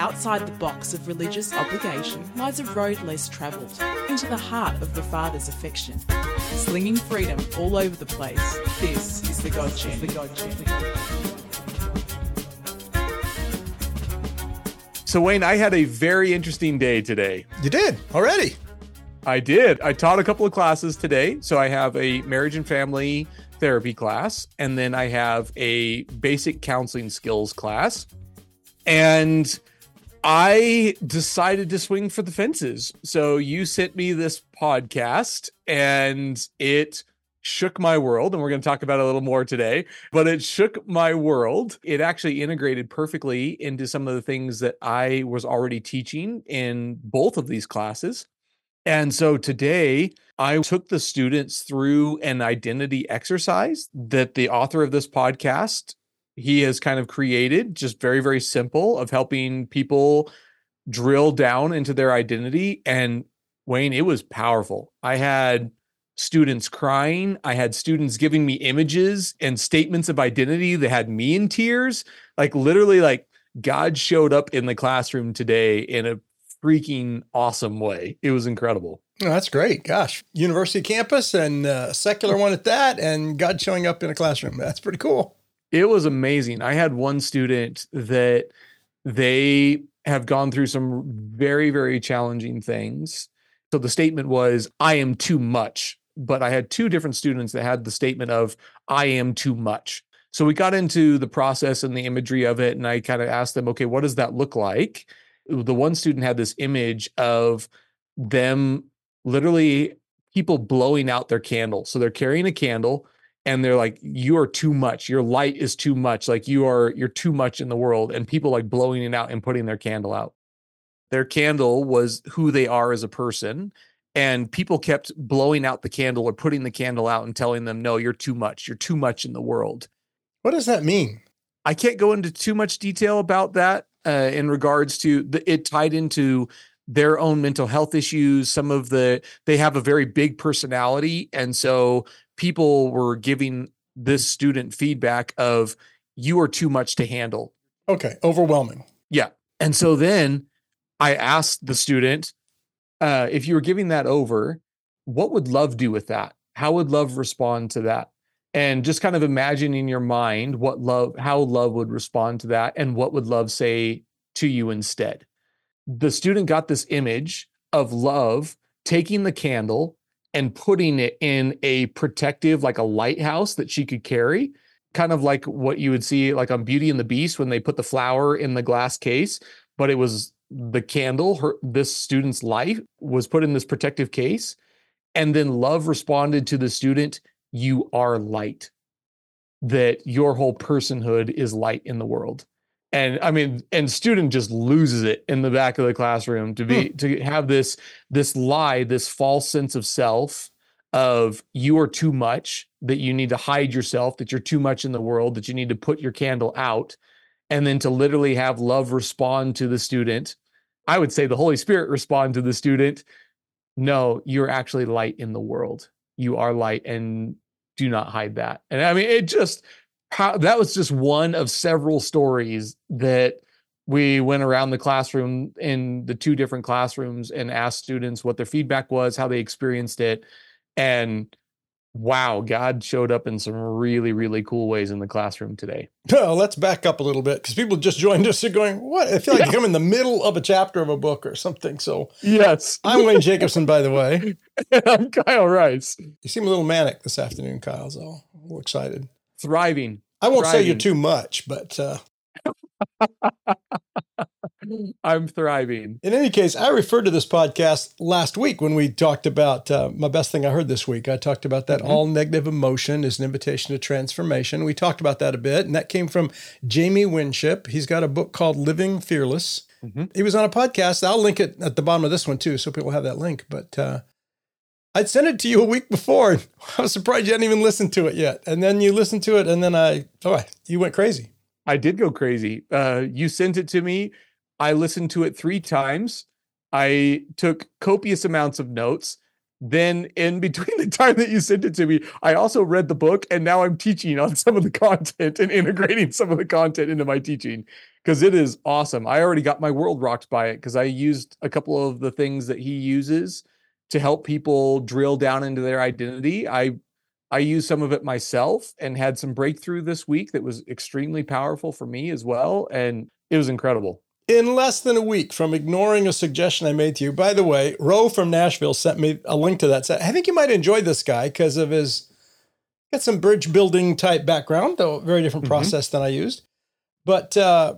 Outside the box of religious obligation lies a road less travelled, into the heart of the Father's affection. Slinging freedom all over the place, this is the God Gem. So Wayne, I had a very interesting day today. You did already? I did. I taught a couple of classes today. So I have a marriage and family therapy class, and then I have a basic counseling skills class. And I decided to swing for the fences. So you sent me this podcast and it shook my world. And we're going to talk about it a little more today, but it shook my world. It actually integrated perfectly into some of the things that I was already teaching in both of these classes. And so today I took the students through an identity exercise that the author of this podcast, he has kind of created, just very, very simple, of helping people drill down into their identity. And Wayne, it was powerful. I had students crying. I had students giving me images and statements of identity that had me in tears. Like literally, like God showed up in the classroom today in a freaking awesome way. It was incredible. Oh, that's great. Gosh, university campus and a secular one at that, and God showing up in a classroom. That's pretty cool. It was amazing. I had one student that they have gone through some very, very challenging things. So the statement was, I am too much. But I had two different students that had the statement of, I am too much. So we got into the process and the imagery of it. And I kind of asked them, okay, what does that look like? The one student had this image of them literally people blowing out their candle. So they're carrying a candle and they're like, you are too much. Your light is too much. Like you're too much in the world. And people like blowing it out and putting their candle out. Their candle was who they are as a person. And people kept blowing out the candle or putting the candle out and telling them, no, you're too much. You're too much in the world. What does that mean? I can't go into too much detail about that in regards to it tied into their own mental health issues. They have a very big personality. And so people were giving this student feedback of, you are too much to handle. Okay. Overwhelming. Yeah. And so then I asked the student, if you were giving that over, what would love do with that? How would love respond to that? And just kind of imagine in your mind how love would respond to that and what would love say to you instead. The student got this image of love taking the candle and putting it in a protective, like a lighthouse that she could carry, kind of like what you would see like on Beauty and the Beast when they put the flower in the glass case, but it was the candle, this student's life was put in this protective case. And then love responded to the student, you are light, that your whole personhood is light in the world. And I mean, and student just loses it in the back of the classroom to have this lie, this false sense of self of you are too much, that you need to hide yourself, that you're too much in the world, that you need to put your candle out. And then to literally have love respond to the student. I would say the Holy Spirit respond to the student. No, you're actually light in the world. You are light and do not hide that. And I mean, that was just one of several stories that we went around the classroom in the two different classrooms and asked students what their feedback was, how they experienced it. And wow, God showed up in some really, really cool ways in the classroom today. Well, let's back up a little bit because people just joined us. They're going, what? I feel like I'm in the middle of a chapter of a book or something. So yes, I'm Wayne Jacobson, by the way. And I'm Kyle Rice. You seem a little manic this afternoon, Kyle. So I'm a little excited. Thriving. I won't say you're too much, but I'm thriving. In any case, I referred to this podcast last week when we talked about my best thing I heard this week. I talked about that all negative emotion is an invitation to transformation. We talked about that a bit, and that came from Jamie Winship. He's got a book called Living Fearless. He was on a podcast. I'll link it at the bottom of this one too, so people have that link. But I'd sent it to you a week before. I was surprised you hadn't even listened to it yet. And then you listened to it, and then you went crazy. I did go crazy. You sent it to me. I listened to it 3 times. I took copious amounts of notes. then in between the time that you sent it to me, I also read the book, and now I'm teaching on some of the content and integrating some of the content into my teaching because it is awesome. I already got my world rocked by it because I used a couple of the things that he uses to help people drill down into their identity. I used some of it myself and had some breakthrough this week that was extremely powerful for me as well. And it was incredible. In less than a week from ignoring a suggestion I made to you. By the way, Ro from Nashville sent me a link to that. I think you might enjoy this guy because of got some bridge building type background, though very different process than I used. But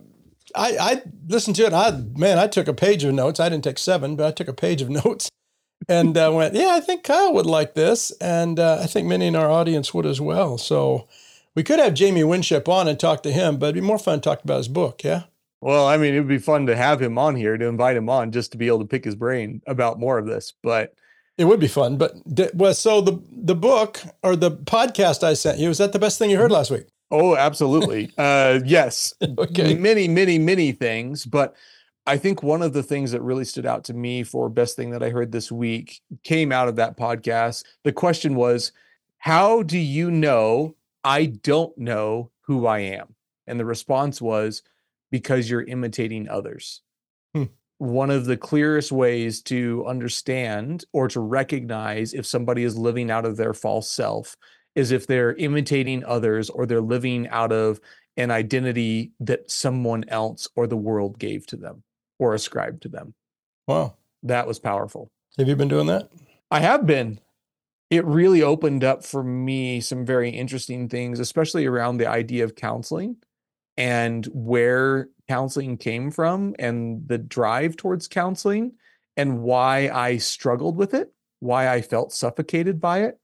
I listened to it. I took a page of notes. I didn't take 7, but I took a page of notes and went, yeah, I think Kyle would like this. And I think many in our audience would as well. So we could have Jamie Winship on and talk to him, but it'd be more fun to talk about his book. Yeah. Well, I mean, it would be fun to have him on here, to invite him on just to be able to pick his brain about more of this, but it would be fun. But so the book or the podcast I sent you, is that the best thing you heard last week? Oh, absolutely. Yes. Okay. Many things. But I think one of the things that really stood out to me for best thing that I heard this week came out of that podcast. The question was, how do you know I don't know who I am? And the response was, because you're imitating others. One of the clearest ways to understand or to recognize if somebody is living out of their false self is if they're imitating others or they're living out of an identity that someone else or the world gave to them or ascribed to them. Wow. That was powerful. Have you been doing that? I have been. It really opened up for me some very interesting things, especially around the idea of counseling and where counseling came from and the drive towards counseling and why I struggled with it, why I felt suffocated by it.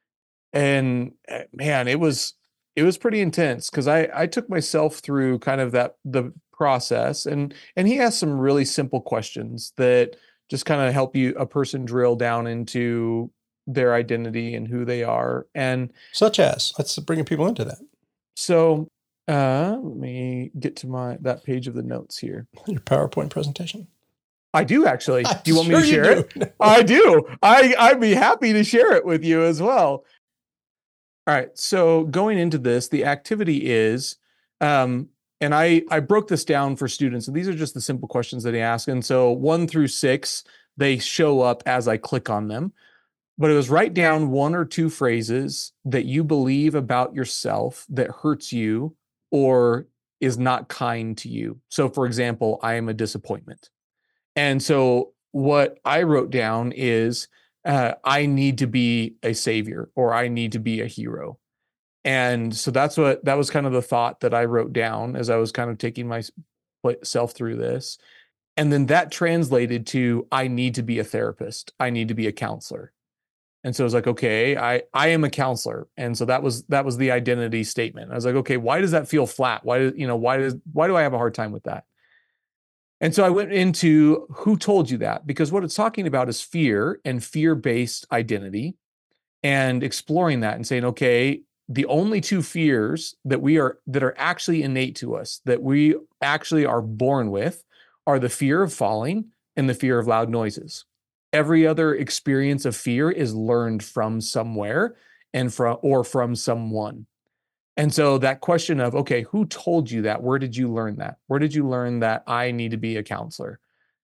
And man, it was pretty intense because I took myself through kind of the process and he asked some really simple questions that just kind of help a person drill down into their identity and who they are. And such as, let's bring people into that. So let me get to that page of the notes here. Your PowerPoint presentation. I do actually. Do you want me to Sure share it? No. I do. I'd be happy to share it with you as well. All right. So going into this, the activity is, and I broke this down for students, and these are just the simple questions that he asked. And so 1 through 6, they show up as I click on them. But it was write down 1 or 2 phrases that you believe about yourself that hurts you or is not kind to you. So for example, I am a disappointment. And so what I wrote down is I need to be a savior or I need to be a hero. And so that was kind of the thought that I wrote down as I was kind of taking myself through this. And then that translated to I need to be a therapist. I need to be a counselor. And so I was like, okay, I am a counselor. And so that was the identity statement. I was like, okay, why does that feel flat? Why do I have a hard time with that? And so I went into who told you that? Because what it's talking about is fear and fear-based identity and exploring that and saying, okay, the only 2 fears that are actually innate to us, that we actually are born with, are the fear of falling and the fear of loud noises. Every other experience of fear is learned from somewhere and from someone. And so that question of, okay, who told you that? Where did you learn that? Where did you learn that I need to be a counselor?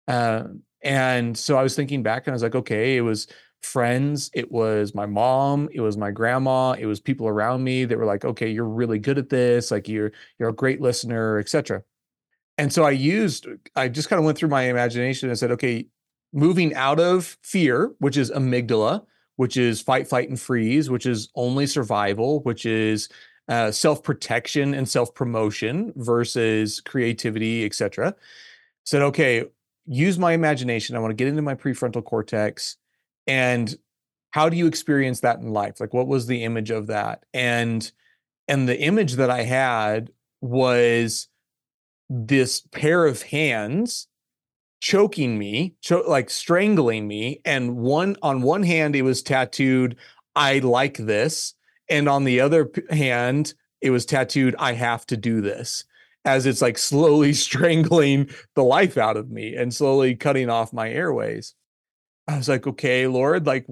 And so I was thinking back and I was like, okay, it was friends. It was my mom. It was my grandma. It was people around me that were like, okay, you're really good at this. Like you're a great listener, etc. And so I just kind of went through my imagination and said, okay, moving out of fear, which is amygdala, which is fight, flight, and freeze, which is only survival, which is self-protection and self-promotion versus creativity, etc. Said, okay, use my imagination. I want to get into my prefrontal cortex. And how do you experience that in life? Like, what was the image of that? And the image that I had was this pair of hands choking me, like strangling me. And on one hand, it was tattooed, I like this. And on the other hand, it was tattooed, I have to do this, as it's like slowly strangling the life out of me and slowly cutting off my airways. I was like, okay, Lord, like,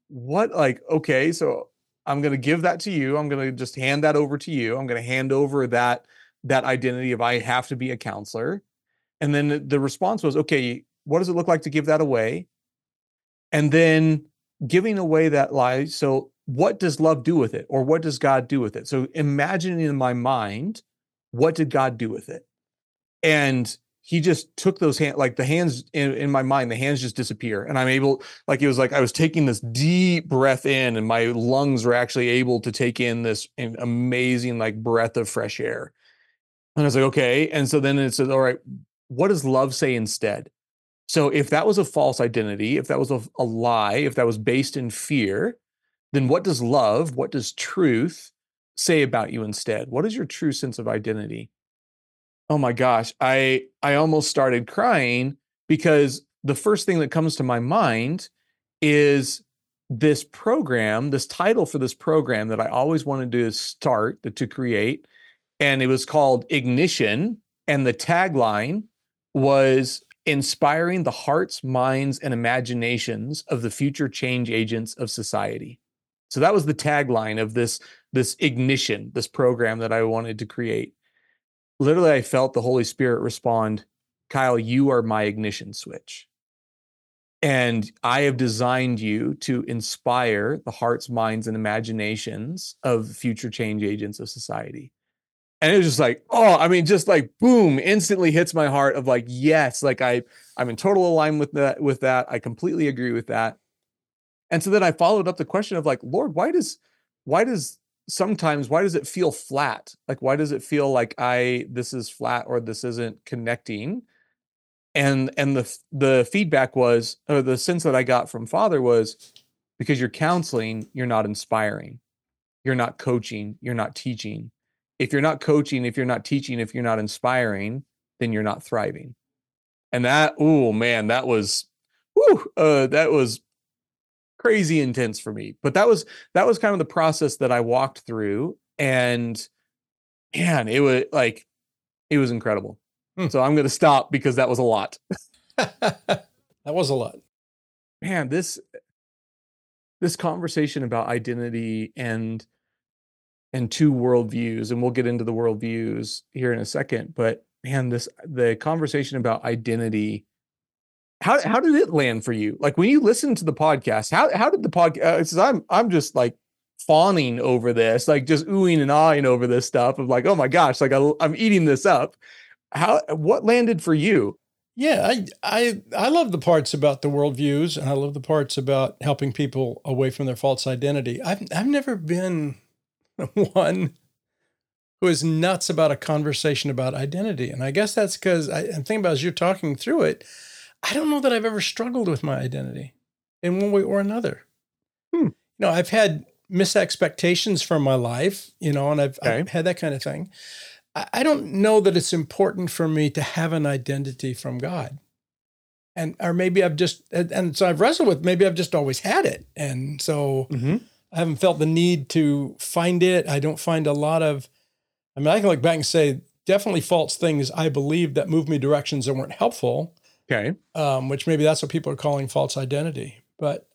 what, like, okay, so I'm going to give that to you. I'm going to just hand that over to you. I'm going to hand over that identity of I have to be a counselor. And then the response was, okay, what does it look like to give that away? And then giving away that lie. So what does love do with it? Or what does God do with it? So imagining in my mind, what did God do with it? And he just took those hands, like the hands in my mind, the hands just disappear. And I'm able, like, it was like I was taking this deep breath in and my lungs were actually able to take in this amazing, like, breath of fresh air. And I was like, okay. And so then it says, all right, what does love say instead? So if that was a false identity, if that was a lie, if that was based in fear, then what does love, what does truth say about you instead? What is your true sense of identity? Oh my gosh, I almost started crying because the first thing that comes to my mind is this program, this title for this program that I always wanted to start, to create, and it was called Ignition, and the tagline was inspiring the hearts, minds, and imaginations of the future change agents of society. So that was the tagline of this Ignition, this program that I wanted to create. Literally, I felt the Holy Spirit respond, Kyle, you are my ignition switch. And I have designed you to inspire the hearts, minds, and imaginations of future change agents of society. And it was just like, oh, I mean, just like, boom, instantly hits my heart of like, yes, like I'm in total alignment with that. I completely agree with that. And so then I followed up the question of like, Lord, why does it feel flat? Like, why does it feel like this is flat or this isn't connecting? And the feedback was, or the sense that I got from Father was, because you're counseling, you're not inspiring, you're not coaching, you're not teaching. If you're not coaching, if you're not teaching, if you're not inspiring, then you're not thriving. And that, oh man, that was crazy intense for me. But that was kind of the process that I walked through, and man, it was incredible. So I'm going to stop because that was a lot. That was a lot. Man, this conversation about identity and two worldviews, and we'll get into the worldviews here in a second, but man, the conversation about identity, how did it land for you? Like when you listened to the podcast, how did the podcast, I'm just like fawning over this, like just oohing and ahhing over this stuff of like, oh my gosh, like I'm eating this up. What landed for you? Yeah, I love the parts about the worldviews, and I love the parts about helping people away from their false identity. I've never been one who is nuts about a conversation about identity. And I guess that's because I'm thinking about, as you're talking through it, I don't know that I've ever struggled with my identity in one way or another. I've had misexpectations from my life, and I've had that kind of thing. I don't know that it's important for me to have an identity from God. Or maybe so I've wrestled with, maybe I've just always had it. And so I haven't felt the need to find it. I don't find a lot of, I can look back and say definitely false things I believe that moved me directions that weren't helpful. Okay. Which maybe that's what people are calling false identity. But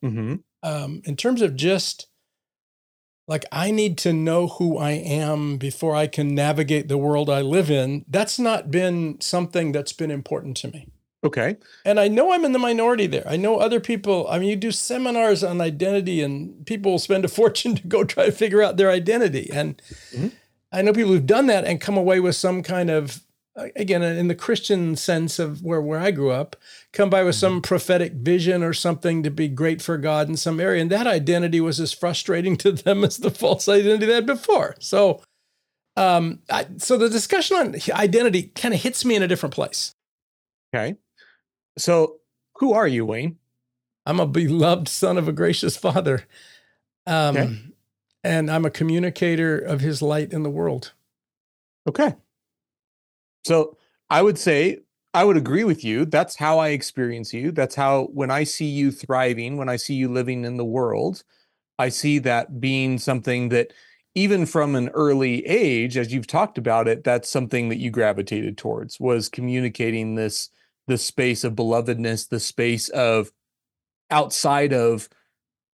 in terms of just like, I need to know who I am before I can navigate the world I live in, that's not been something that's been important to me. Okay. And I know I'm in the minority there. I know other people, you do seminars on identity and people will spend a fortune to go try to figure out their identity. And I know people who've done that and come away with some kind of, again, in the Christian sense of where I grew up, come by with some prophetic vision or something to be great for God in some area. And that identity was as frustrating to them as the false identity they had before. So, so the discussion on identity kind of hits me in a different place. Okay. So who are you, Wayne? I'm a beloved son of a gracious Father. And I'm a communicator of his light in the world. Okay. So I would say, I would agree with you. That's how I experience you. That's how, when I see you thriving, when I see you living in the world, I see that being something that even from an early age, as you've talked about it, that's something that you gravitated towards, was communicating this space of belovedness, the space of outside of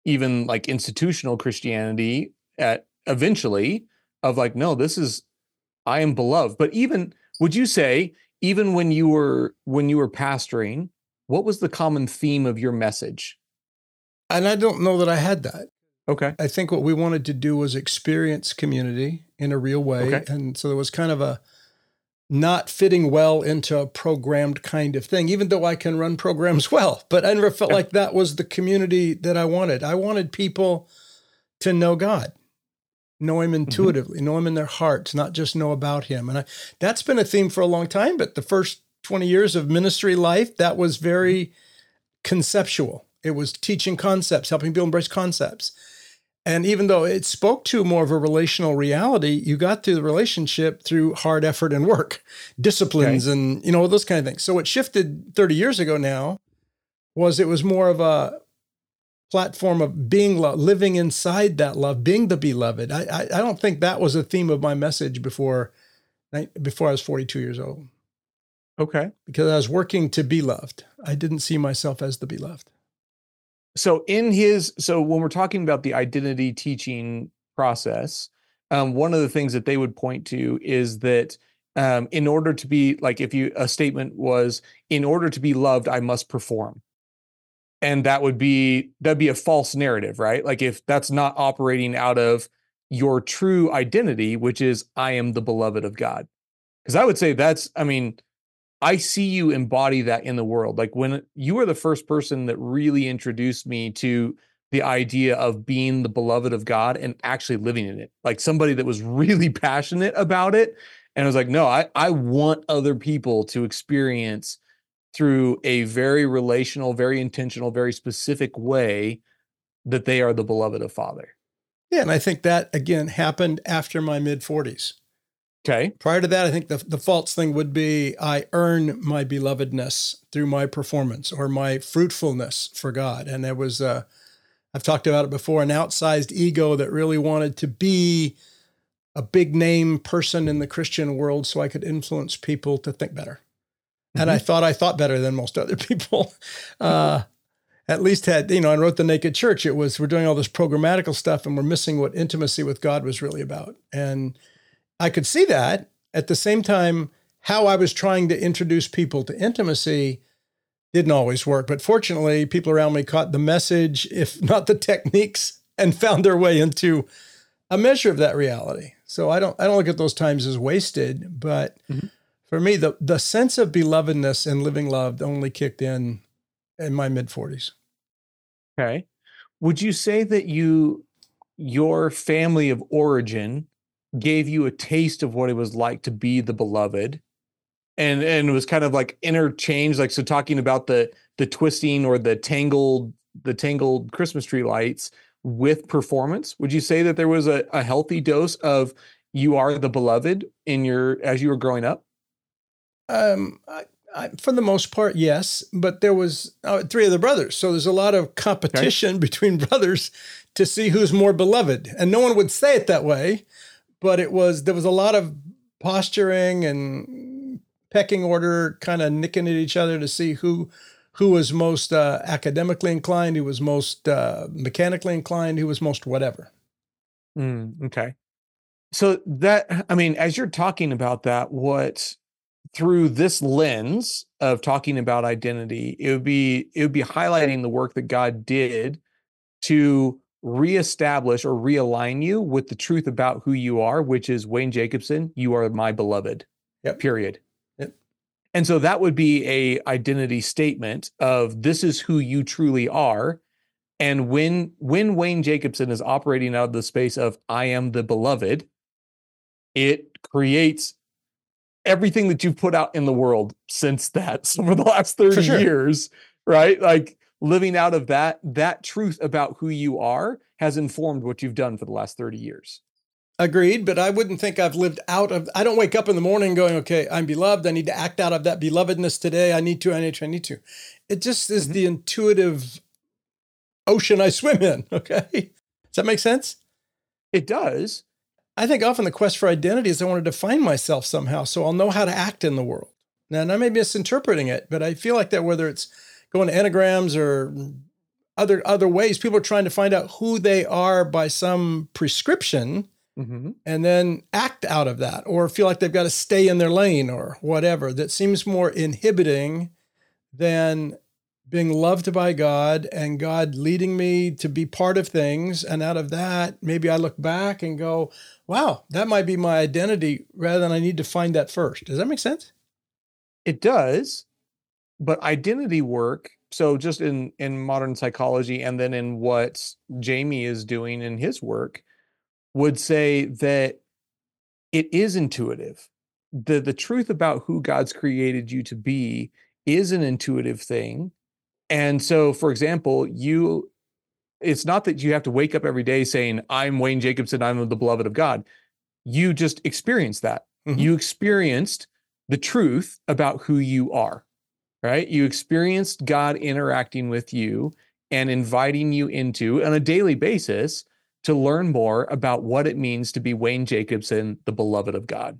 even like institutional Christianity at eventually of like, no, this is, I am beloved. But even, would you say, even when you were pastoring, what was the common theme of your message? And I don't know that I had that. Okay. I think what we wanted to do was experience community in a real way. Okay. And so there was kind of a not fitting well into a programmed kind of thing, even though I can run programs well. But I never felt like that was the community that I wanted. I wanted people to know God, know him intuitively, know him in their hearts, not just know about him. And that's been a theme for a long time, but the first 20 years of ministry life, that was very conceptual. It was teaching concepts, helping people embrace concepts. And even though it spoke to more of a relational reality, you got to the relationship through hard effort and work, disciplines, and, those kind of things. So what shifted 30 years ago now it was more of a platform of being loved, living inside that love, being the beloved. I don't think that was a theme of my message before I was 42 years old. Okay. Because I was working to be loved. I didn't see myself as the beloved. So when we're talking about the identity teaching process, one of the things that they would point to is that in order to be like, a statement was, in order to be loved, I must perform. And that'd be a false narrative, right? Like if that's not operating out of your true identity, which is I am the beloved of God. Because I would say I see you embody that in the world. Like when you were the first person that really introduced me to the idea of being the beloved of God and actually living in it, like somebody that was really passionate about it. And I was like, no, I want other people to experience through a very relational, very intentional, very specific way that they are the beloved of Father. Yeah. And I think that again happened after my mid-40s. Okay. Prior to that, I think the false thing would be I earn my belovedness through my performance or my fruitfulness for God. And there was, I've talked about it before, an outsized ego that really wanted to be a big name person in the Christian world so I could influence people to think better. And I thought better than most other people. At least I wrote The Naked Church. It was, we're doing all this programmatical stuff and we're missing what intimacy with God was really about. And I could see that. At the same time, how I was trying to introduce people to intimacy didn't always work. But fortunately, people around me caught the message, if not the techniques, and found their way into a measure of that reality. So I don't look at those times as wasted. But for me, the sense of belovedness and living loved only kicked in my mid-40s. Okay. Would you say that your family of origin gave you a taste of what it was like to be the beloved, and it was kind of like interchanged, like, so talking about the twisting or the tangled Christmas tree lights with performance, would you say that there was a healthy dose of you are the beloved as you were growing up? For the most part, yes, but there was 3 other brothers. So there's a lot of competition between brothers to see who's more beloved. And no one would say it that way, but there was a lot of posturing and pecking order, kind of nicking at each other to see who was most academically inclined, who was most mechanically inclined, who was most whatever. Okay. So that, as you're talking about that, through this lens of talking about identity, it would be highlighting the work that God did to reestablish or realign you with the truth about who you are, which is Wayne Jacobson, you are my beloved. Yep. Period. Yep. And so that would be a identity statement of this is who you truly are. And when Wayne Jacobson is operating out of the space of I am the beloved, it creates everything that you've put out in the world since that. So for the last 30 years, right? Like living out of that truth about who you are has informed what you've done for the last 30 years. Agreed, but I wouldn't think I've lived out of, I don't wake up in the morning going, okay, I'm beloved. I need to act out of that belovedness today. I need to. It just is the intuitive ocean I swim in. Okay. Does that make sense? It does. I think often the quest for identity is I want to define myself somehow so I'll know how to act in the world. Now, I may be misinterpreting it, but I feel like that whether it's going to enneagrams or other ways. People are trying to find out who they are by some prescription and then act out of that, or feel like they've got to stay in their lane or whatever. That seems more inhibiting than being loved by God and God leading me to be part of things. And out of that, maybe I look back and go, wow, that might be my identity, rather than I need to find that first. Does that make sense? It does, but identity work, so just in modern psychology and then in what Jamie is doing in his work, would say that it is intuitive. The truth about who God's created you to be is an intuitive thing. And so, for example, it's not that you have to wake up every day saying, I'm Wayne Jacobson, I'm the beloved of God. You just experience that. You experienced the truth about who you are, right? You experienced God interacting with you and inviting you into, on a daily basis, to learn more about what it means to be Wayne Jacobson, the beloved of God.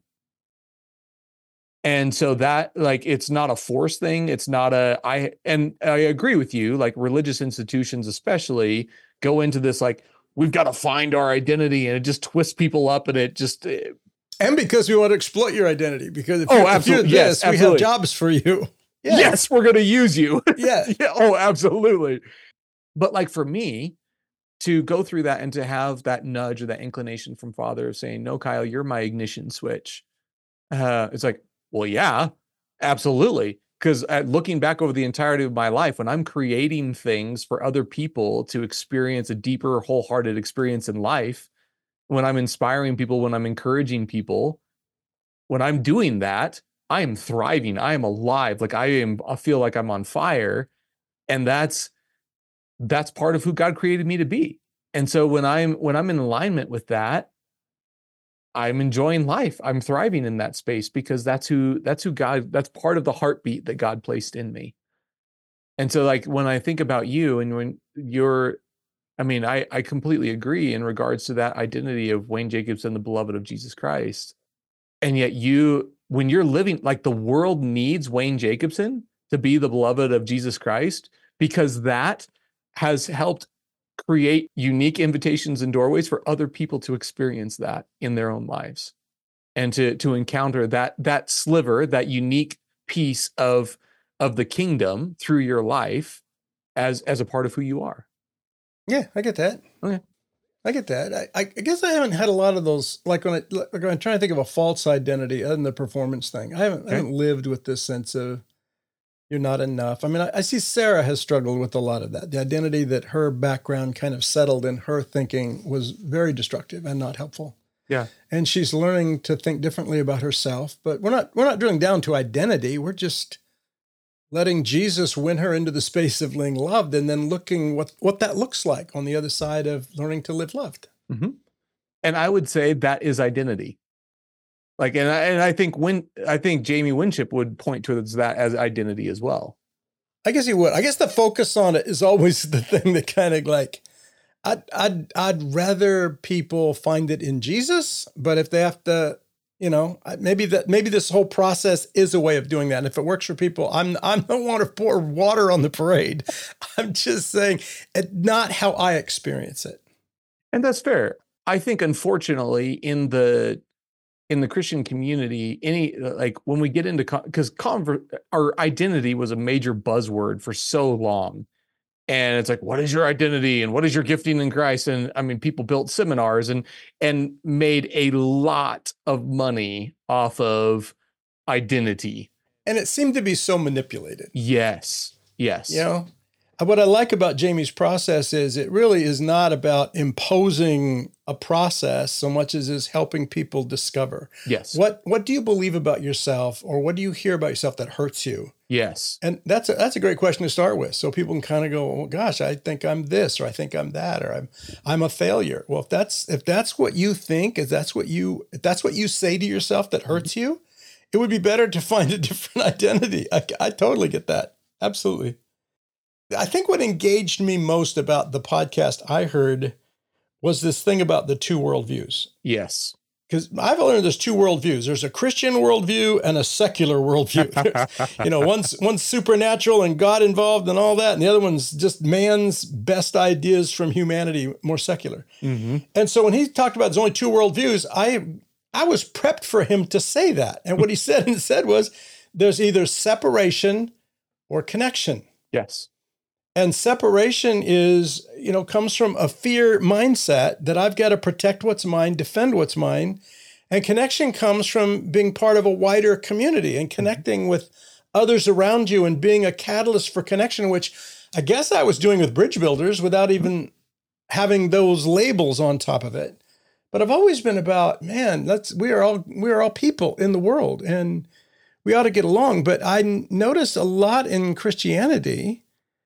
And so that, like, it's not a force thing. It's not I agree with you, like religious institutions especially go into this, like, we've got to find our identity, and it just twists people up, and it just. And because we want to exploit your identity, because if absolutely. you're this, we have jobs for you. Yeah. Yes, we're going to use you. Yeah. Yeah. Oh, absolutely. But like for me, to go through that and to have that nudge or that inclination from Father of saying, no, Kyle, you're my ignition switch. It's like, well, yeah, absolutely. Because looking back over the entirety of my life, when I'm creating things for other people to experience a deeper, wholehearted experience in life, when I'm inspiring people, when I'm encouraging people, when I'm doing that, I am thriving. I am alive. Like I feel like I'm on fire. And that's part of who God created me to be. And so when I'm in alignment with that, I'm enjoying life. I'm thriving in that space, because that's who God, that's part of the heartbeat that God placed in me. And so, like, when I think about you and when I completely agree in regards to that identity of Wayne Jacobson, the beloved of Jesus Christ. And yet when you're living, like, the world needs Wayne Jacobson to be the beloved of Jesus Christ, because that has helped create unique invitations and doorways for other people to experience that in their own lives, and to encounter that sliver, that unique piece of the kingdom through your life as a part of who you are. Yeah, I get that. Okay. I get that. I guess I haven't had a lot of those, like when I'm trying to think of a false identity other than the performance thing. I haven't lived with this sense of you're not enough. I mean, I see Sarah has struggled with a lot of that. The identity that her background kind of settled in her thinking was very destructive and not helpful. Yeah. And she's learning to think differently about herself, but we're not drilling down to identity. We're just letting Jesus win her into the space of being loved, and then looking what that looks like on the other side of learning to live loved. Mm-hmm. And I would say that is identity. Like, and I think Jamie Winship would point towards that as identity as well. I guess he would. I guess the focus on it is always the thing that kind of like, I'd rather people find it in Jesus, but if they have to, maybe this whole process is a way of doing that. And if it works for people, I don't want to pour water on the parade. I'm just saying it's not how I experience it. And that's fair. I think, unfortunately, in the Christian community, when we get into, because our identity was a major buzzword for so long. And it's like, what is your identity? And what is your gifting in Christ? And I mean, people built seminars and made a lot of money off of identity. And it seemed to be so manipulated. Yes. What I like about Jamie's process is it really is not about imposing a process so much as is helping people discover. Yes. What do you believe about yourself, or what do you hear about yourself that hurts you? Yes. And that's a great question to start with. So people can kind of go, oh gosh, I think I'm this, or I think I'm that, or I'm a failure. Well, if that's what you think, if that's what you say to yourself that hurts you, it would be better to find a different identity. I totally get that. Absolutely. I think what engaged me most about the podcast I heard was this thing about the two worldviews. Yes. because I've learned there's two worldviews. There's a Christian worldview and a secular worldview. One's supernatural and God involved and all that, and the other one's just man's best ideas from humanity, more secular. Mm-hmm. And so when he talked about there's only two worldviews, I was prepped for him to say that. And what he said was there's either separation or connection. Yes. And separation is, comes from a fear mindset that I've got to protect what's mine, defend what's mine. And connection comes from being part of a wider community and connecting with others around you and being a catalyst for connection, which I guess I was doing with Bridge Builders without even having those labels on top of it. But I've always been about, man, we are all people in the world and we ought to get along. But I noticed a lot in Christianity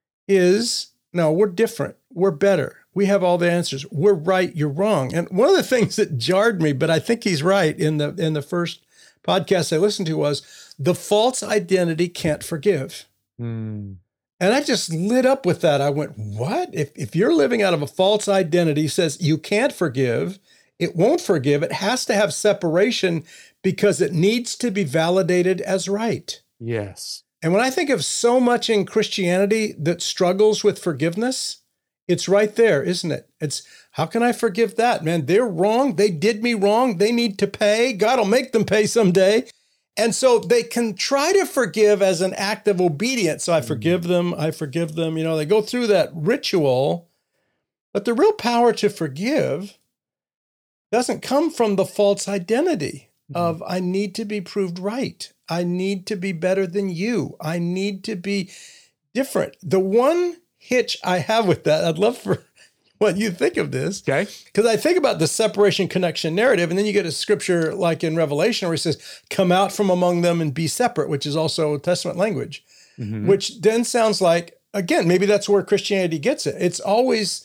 is, no, we're different. We're better. We have all the answers. We're right. You're wrong. And one of the things that jarred me, but I think he's right in the first podcast I listened to was the false identity can't forgive. Mm. And I just lit up with that. I went, what? If you're living out of a false identity, says you can't forgive, it won't forgive. It has to have separation because it needs to be validated as right. Yes. And when I think of so much in Christianity that struggles with forgiveness, it's right there, isn't it? It's, how can I forgive that? Man, they're wrong. They did me wrong. They need to pay. God will make them pay someday. And so they can try to forgive as an act of obedience. So I forgive them. They go through that ritual. But the real power to forgive doesn't come from the false identity of I need to be proved right. I need to be better than you. I need to be different. The one hitch I have with that, I'd love for what you think of this. Okay. Because I think about the separation connection narrative, and then you get a scripture like in Revelation where it says, come out from among them and be separate, which is also Old Testament language, which then sounds like, again, maybe that's where Christianity gets it. It's always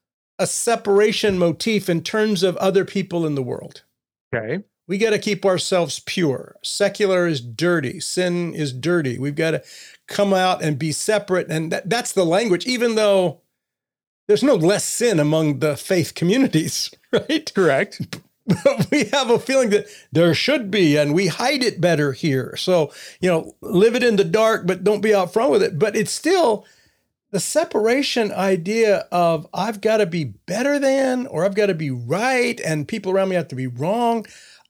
a separation motif in terms of other people in the world. Okay. We got to keep ourselves pure. Secular is dirty. Sin is dirty. We've got to come out and be separate. And that's the language, even though there's no less sin among the faith communities, right? Correct. But we have a feeling that there should be, and we hide it better here. So, live it in the dark, but don't be out front with it. But it's still the separation idea of I've got to be better than, or I've got to be right, and people around me have to be wrong.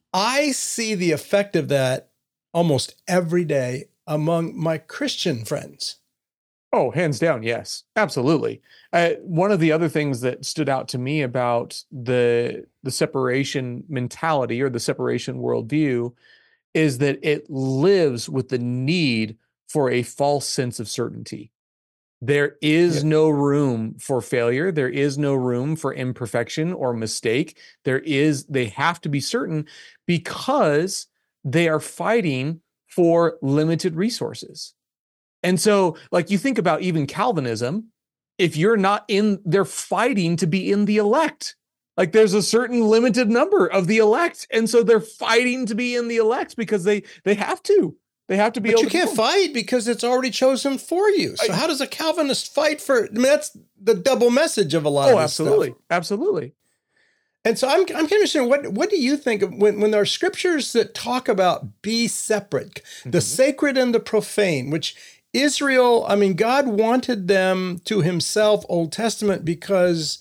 I see the effect of that almost every day among my Christian friends. Oh, hands down. Yes, absolutely. One of the other things that stood out to me about the separation mentality or the separation worldview is that it lives with the need for a false sense of certainty. There is no room for failure. There is no room for imperfection or mistake. They have to be certain because they are fighting for limited resources. And so, like, you think about even Calvinism, if you're not they're fighting to be in the elect. Like, there's a certain limited number of the elect. And so they're fighting to be in the elect because they have to. They have to be. But you can't fight because it's already chosen for you. So how does a Calvinist fight for? I mean, that's the double message of a lot of this absolutely, stuff. Absolutely. And so I'm curious, what do you think of when there are scriptures that talk about be separate, the sacred and the profane, which Israel, I mean, God wanted them to himself, Old Testament, because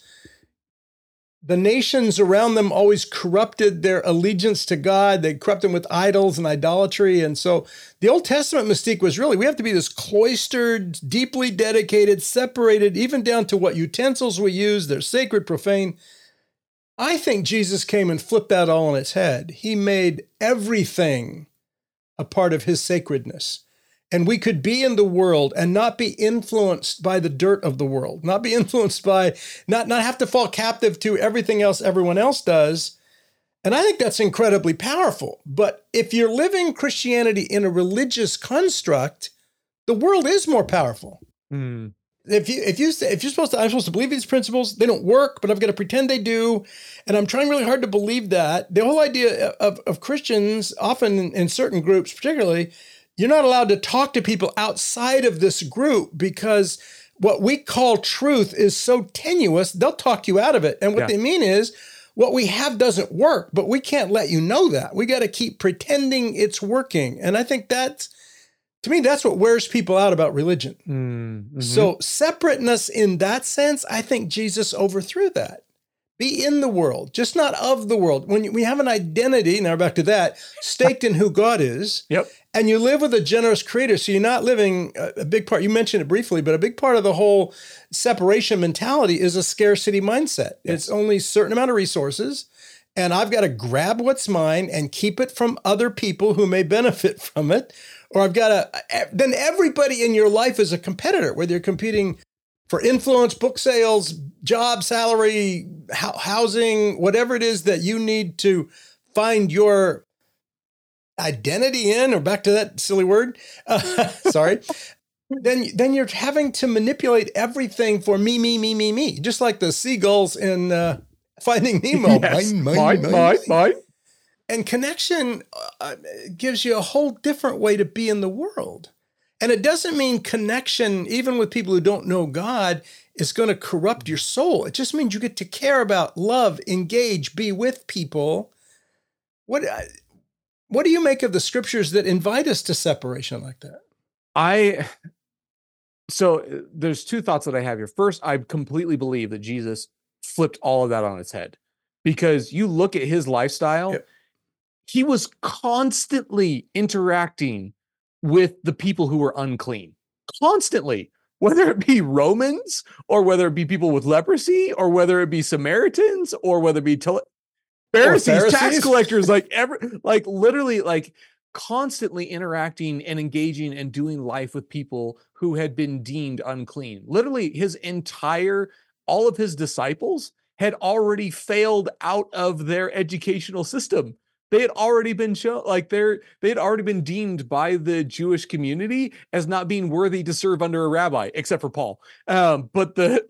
the nations around them always corrupted their allegiance to God. They corrupted them with idols and idolatry. And so the Old Testament mystique was really, we have to be this cloistered, deeply dedicated, separated, even down to what utensils we use. They're sacred, profane. I think Jesus came and flipped that all on its head. He made everything a part of his sacredness. And we could be in the world and not be influenced by the dirt of the world, not be influenced by, not have to fall captive to everything else everyone else does. And I think that's incredibly powerful. But if you're living Christianity in a religious construct, the world is more powerful. Mm. If you're supposed to, I'm supposed to believe these principles, they don't work, but I've got to pretend they do. And I'm trying really hard to believe that. The whole idea of Christians, often in certain groups particularly, you're not allowed to talk to people outside of this group because what we call truth is so tenuous, they'll talk you out of it. And what they mean is, what we have doesn't work, but we can't let you know that. We got to keep pretending it's working. And I think to me, that's what wears people out about religion. Mm-hmm. So separateness in that sense, I think Jesus overthrew that. Be in the world, just not of the world. When we have an identity, now back to that, staked in who God is, Yep. and you live with a generous creator, so you're not living a big part, you mentioned it briefly, but a big part of the whole separation mentality is a scarcity mindset. Yes. It's only a certain amount of resources, and I've got to grab what's mine and keep it from other people who may benefit from it, or I've got to, then everybody in your life is a competitor, whether you're competing for influence, book sales, job, salary, housing, whatever it is that you need to find your identity in, or back to that silly word, sorry, then you're having to manipulate everything for me, just like the seagulls in Finding Nemo. Yes. Mine. And connection gives you a whole different way to be in the world. And it doesn't mean connection, even with people who don't know God, is going to corrupt your soul. It just means you get to care about, love, engage, be with people. What do you make of the scriptures that invite us to separation like that? So there's two thoughts that I have here. First, I completely believe that Jesus flipped all of that on its head, because you look at his lifestyle, Yep. He was constantly interacting with the people who were unclean, constantly, whether it be Romans or whether it be people with leprosy or whether it be Samaritans or whether it be Pharisees, tax collectors, literally constantly interacting and engaging and doing life with people who had been deemed unclean. Literally all of his disciples had already failed out of their educational system. They had already been shown, they had already been deemed by the Jewish community as not being worthy to serve under a rabbi, except for Paul. But the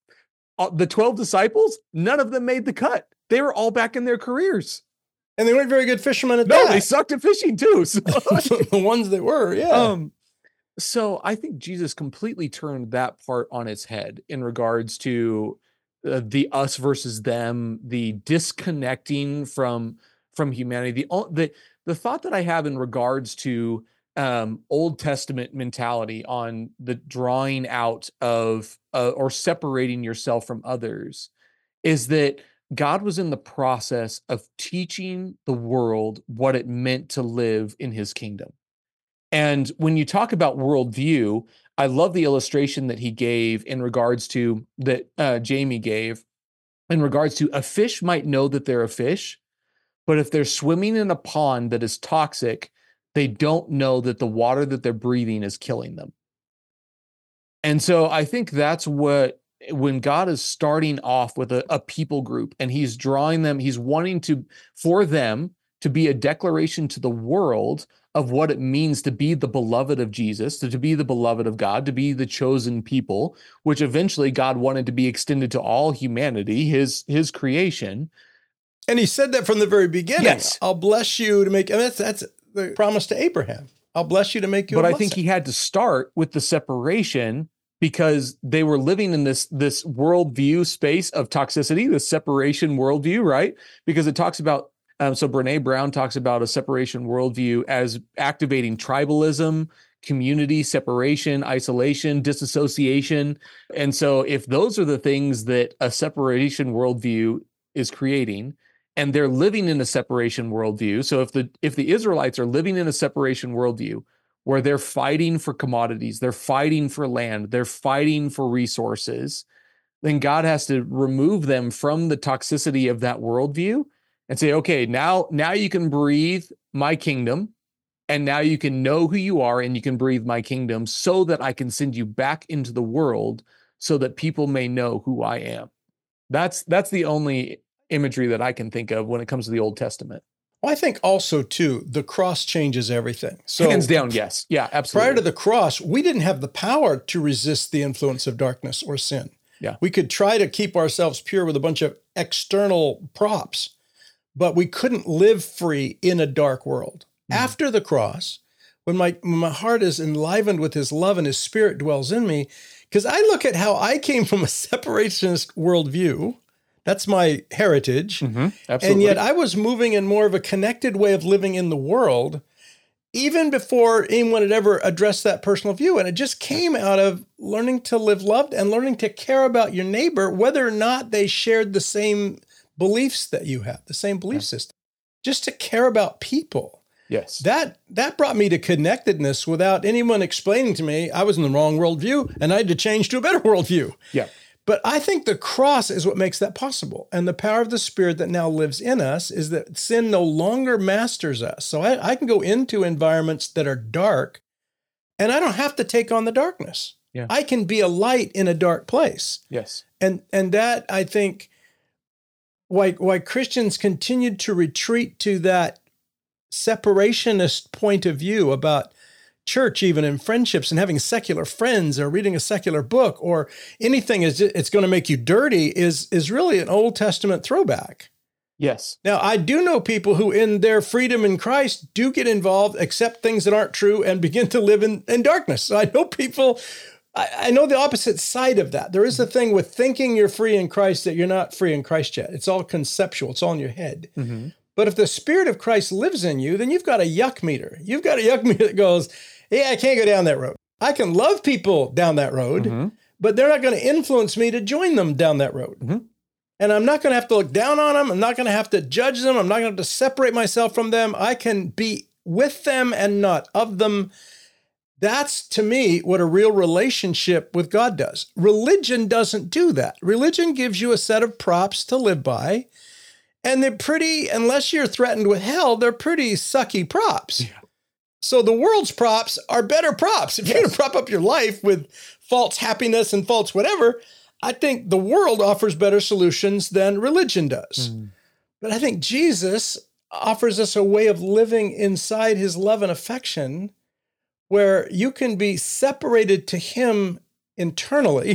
12 disciples, none of them made the cut. They were all back in their careers. And they weren't very good fishermen at that. No, they sucked at fishing too. So. The ones that were, yeah. So I think Jesus completely turned that part on its head in regards to the us versus them, the disconnecting from humanity. The thought that I have in regards to Old Testament mentality on the drawing out of or separating yourself from others is that God was in the process of teaching the world what it meant to live in his kingdom. And when you talk about worldview, I love the illustration that he gave in regards to that Jamie gave in regards to a fish might know that they're a fish, but if they're swimming in a pond that is toxic, they don't know that the water that they're breathing is killing them. And so I think that's when God is starting off with a people group and he's drawing them, he's wanting for them to be a declaration to the world of what it means to be the beloved of Jesus, to be the beloved of God, to be the chosen people, which eventually God wanted to be extended to all humanity, his creation. And he said that from the very beginning. Yes. I'll bless you to make, and that's the promise to Abraham. I'll bless you to make you a blessing. But I think he had to start with the separation because they were living in this worldview space of toxicity, the separation worldview, right? Because it talks about, so Brene Brown talks about a separation worldview as activating tribalism, community separation, isolation, disassociation. And so if those are the things that a separation worldview is creating, and they're living in a separation worldview. So if the Israelites are living in a separation worldview where they're fighting for commodities, they're fighting for land, they're fighting for resources, then God has to remove them from the toxicity of that worldview and say, okay, now you can breathe my kingdom, and now you can know who you are and you can breathe my kingdom so that I can send you back into the world so that people may know who I am. That's the only imagery that I can think of when it comes to the Old Testament. Well, I think also too, the cross changes everything. So hands down, yes. Yeah, absolutely. Prior to the cross, we didn't have the power to resist the influence of darkness or sin. Yeah. We could try to keep ourselves pure with a bunch of external props, but we couldn't live free in a dark world. Mm-hmm. After the cross, when my heart is enlivened with his love and his spirit dwells in me, because I look at how I came from a separationist worldview That's my heritage. Absolutely. And yet I was moving in more of a connected way of living in the world, even before anyone had ever addressed that personal view. And it just came out of learning to live loved and learning to care about your neighbor, whether or not they shared the same beliefs that you have, the same belief system, just to care about people. Yes. That brought me to connectedness without anyone explaining to me I was in the wrong worldview and I had to change to a better worldview. Yeah. But I think the cross is what makes that possible. And the power of the Spirit that now lives in us is that sin no longer masters us. So I can go into environments that are dark and I don't have to take on the darkness. Yeah. I can be a light in a dark place. Yes. And that, I think, why Christians continued to retreat to that separationist point of view about church, even in friendships, and having secular friends or reading a secular book or anything it's going to make you dirty is really an Old Testament throwback. Yes. Now, I do know people who in their freedom in Christ do get involved, accept things that aren't true, and begin to live in darkness. So I know people, I know the opposite side of that. There is a thing with thinking you're free in Christ that you're not free in Christ yet. It's all conceptual. It's all in your head. Mm-hmm. But if the Spirit of Christ lives in you, then you've got a yuck meter. You've got a yuck meter that goes, yeah, I can't go down that road. I can love people down that road, but they're not going to influence me to join them down that road. Mm-hmm. And I'm not going to have to look down on them. I'm not going to have to judge them. I'm not going to have to separate myself from them. I can be with them and not of them. That's, to me, what a real relationship with God does. Religion doesn't do that. Religion gives you a set of props to live by. And they're pretty, unless you're threatened with hell, they're pretty sucky props. Yeah. So the world's props are better props. If you're going to prop up your life with false happiness and false whatever, I think the world offers better solutions than religion does. But I think Jesus offers us a way of living inside his love and affection where you can be separated to him internally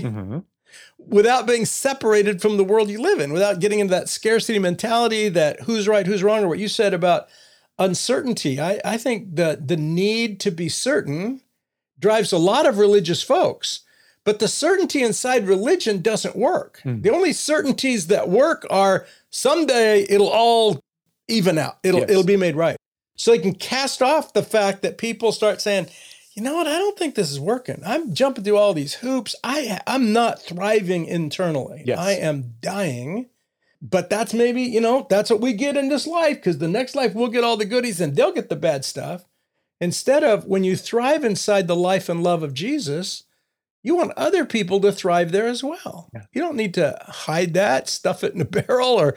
without being separated from the world you live in, without getting into that scarcity mentality, that who's right, who's wrong, or what you said about uncertainty. I think the need to be certain drives a lot of religious folks, but the certainty inside religion doesn't work. The only certainties that work are someday it'll all even out. It'll be made right. So you can cast off the fact that people start saying, you know what, I don't think this is working. I'm jumping through all these hoops. I'm not thriving internally. Yes. I am dying. But that's maybe, that's what we get in this life, because the next life we'll get all the goodies and they'll get the bad stuff. Instead of, when you thrive inside the life and love of Jesus, you want other people to thrive there as well. Yeah. You don't need to hide that, stuff it in a barrel, or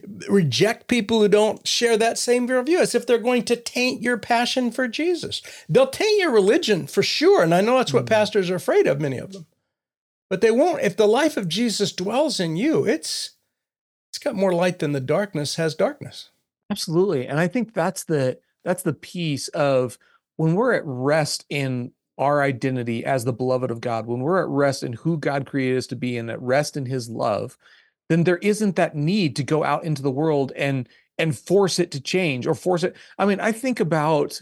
reject people who don't share that same view, as if they're going to taint your passion for Jesus. They'll taint your religion for sure. And I know that's what pastors are afraid of, many of them. But they won't. If the life of Jesus dwells in you, it's got more light than the darkness has darkness. Absolutely. And I think that's the piece of when we're at rest in our identity as the beloved of God, when we're at rest in who God created us to be and at rest in his love, then there isn't that need to go out into the world and force it to change or force it. I mean, I think about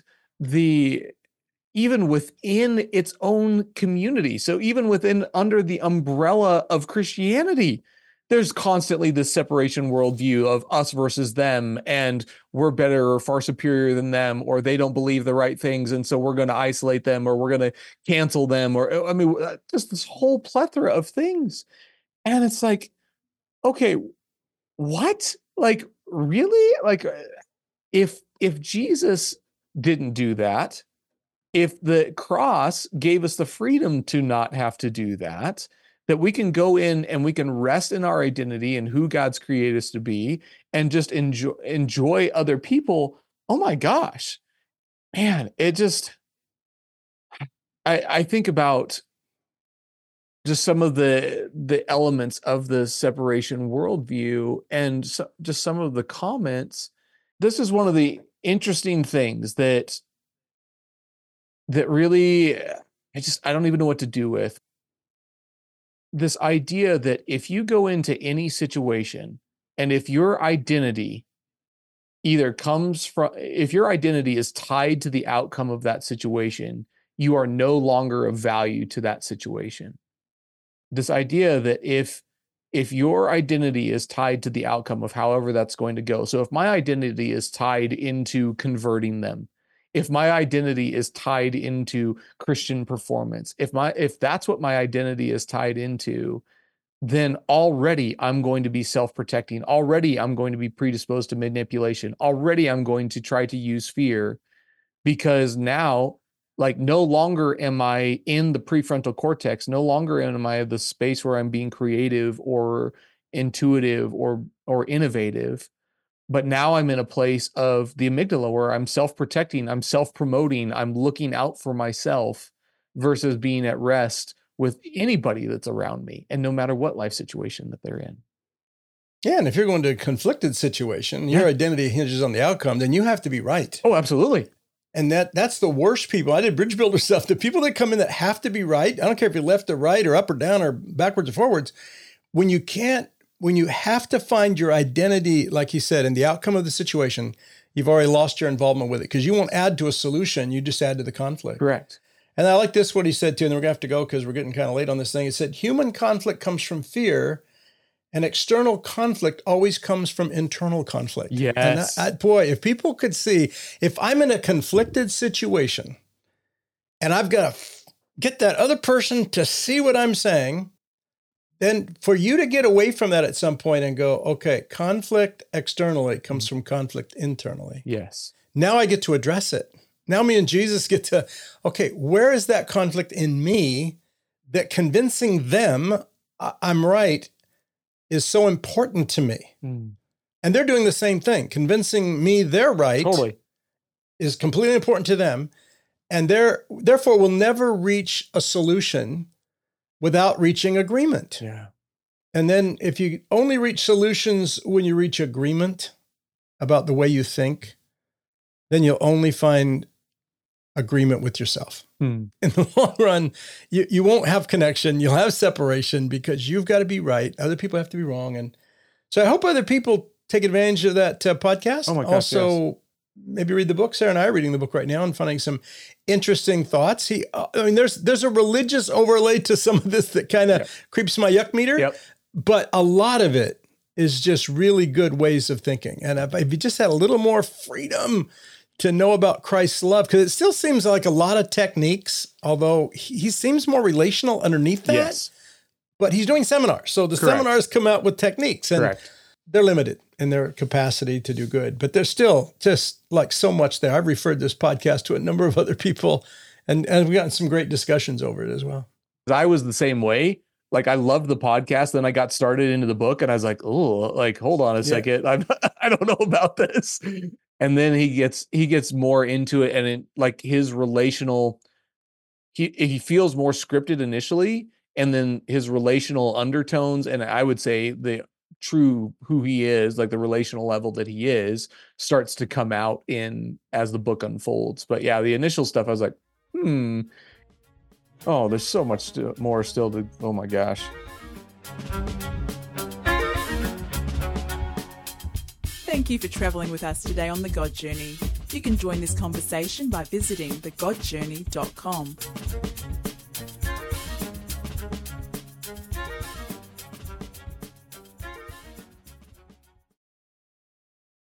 even within its own community. So even under the umbrella of Christianity, there's constantly this separation worldview of us versus them, and we're better or far superior than them, or they don't believe the right things, and so we're going to isolate them, or we're going to cancel them, or, I mean, just this whole plethora of things. And it's like, okay, what? Like, really? Like, if Jesus didn't do that, if the cross gave us the freedom to not have to do that we can go in and we can rest in our identity and who God's created us to be and just enjoy other people. Oh my gosh, man, it just, I think about just some of the elements of the separation worldview and just some of the comments. This is one of the interesting things that really, I don't even know what to do with. This idea that if you go into any situation and if your identity if your identity is tied to the outcome of that situation, you are no longer of value to that situation. This idea that if if your identity is tied to the outcome of however that's going to go. So if my identity is tied into converting them, if my identity is tied into Christian performance, if that's what my identity is tied into, then already I'm going to be self-protecting. Already I'm going to be predisposed to manipulation. Already I'm going to try to use fear, because now, like, no longer am I in the prefrontal cortex. No longer am I the space where I'm being creative or intuitive or innovative. But now I'm in a place of the amygdala where I'm self-protecting, I'm self-promoting, I'm looking out for myself versus being at rest with anybody that's around me, and no matter what life situation that they're in. Yeah, and if you're going to a conflicted situation, your identity hinges on the outcome, then you have to be right. Oh, absolutely. And that's the worst people. I did bridge builder stuff. The people that come in that have to be right, I don't care if you're left or right or up or down or backwards or forwards, when you have to find your identity, like he said, in the outcome of the situation, you've already lost your involvement with it, because you won't add to a solution, you just add to the conflict. Correct. And I like this, what he said too, and then we're going to have to go because we're getting kind of late on this thing. He said, human conflict comes from fear, and external conflict always comes from internal conflict. Yes. And boy, if people could see, if I'm in a conflicted situation and I've got to get that other person to see what I'm saying, then for you to get away from that at some point and go, okay, conflict externally comes from conflict internally. Yes. Now I get to address it. Now me and Jesus get to, okay, where is that conflict in me that convincing them I'm right is so important to me? And they're doing the same thing. Convincing me they're right is completely important to them. And therefore will never reach a solution without reaching agreement. Yeah. And then if you only reach solutions when you reach agreement about the way you think, then you'll only find agreement with yourself. In the long run, you won't have connection. You'll have separation because you've got to be right. Other people have to be wrong. And so I hope other people take advantage of that podcast. Oh my gosh, also, maybe read the book. Sarah and I are reading the book right now and finding some interesting thoughts. There's a religious overlay to some of this that kind of creeps my yuck meter, but a lot of it is just really good ways of thinking. And if you just had a little more freedom to know about Christ's love, because it still seems like a lot of techniques, although he seems more relational underneath that. Yes. But he's doing seminars. So the seminars come out with techniques, and they're limited in their capacity to do good. But there's still just like so much there. I've referred this podcast to a number of other people, and we've gotten some great discussions over it as well. I was the same way. Like, I loved the podcast. Then I got started into the book, and I was like, oh, like, hold on a second. I don't know about this. And then he gets more into it, and like his relational, he feels more scripted initially, and then his relational undertones, and I would say the true who he is, like the relational level that he is, starts to come out in as the book unfolds. But yeah, the initial stuff, I was like, oh, there's so much more still to, oh my gosh. Thank you for travelling with us today on The God Journey. You can join this conversation by visiting thegodjourney.com.